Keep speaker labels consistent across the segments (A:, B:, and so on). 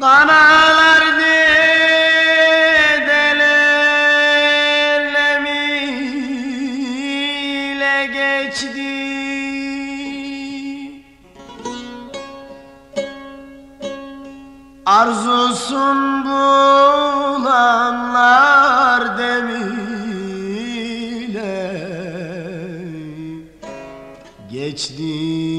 A: Kanalar dedelerle geçti, arzusun bulanlar demiyle geçti.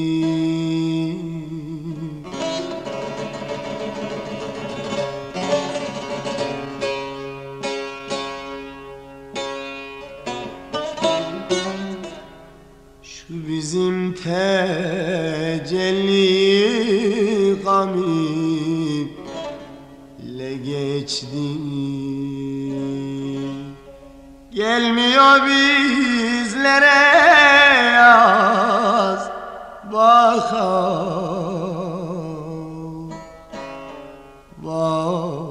A: Şu bizim tecelli gamiyle geçti. Gelmiyor bizlere yaz bahar, bahar.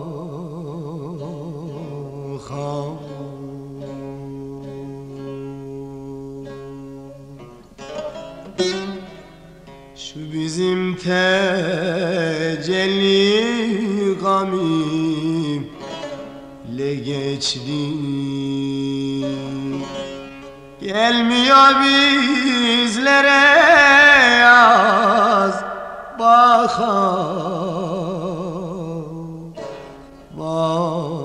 A: Şu bizim tecelli gamiyle geçti. Gelmiyor bizlere yaz bahar, bahar.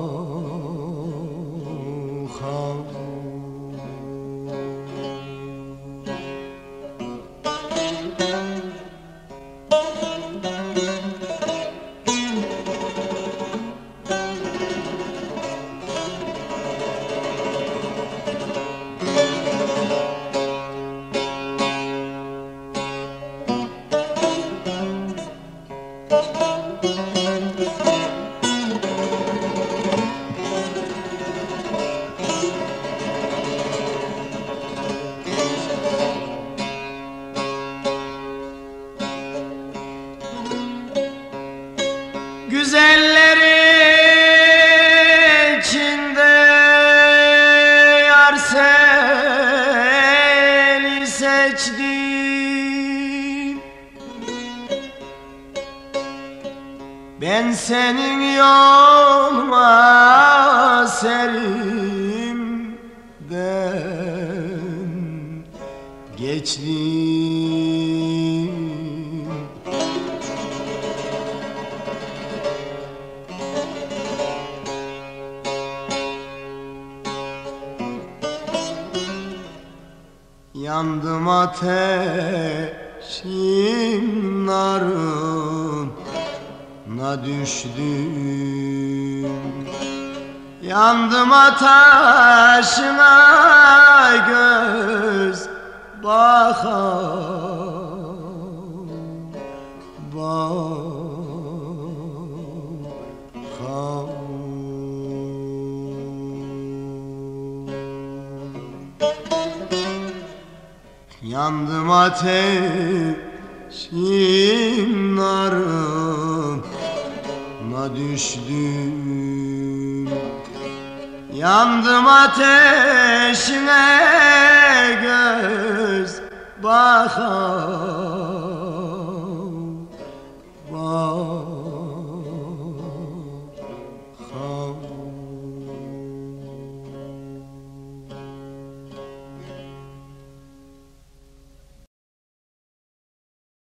A: Güzelleri içinde yar seni seçtim. Ben senin yoluna serimden geçtim. Yandım ateşin narına düştüm. Yandım ateşine göz bakar, bakar. Yandım ateşin narına düştüm. Yandım ateşine göz bakar.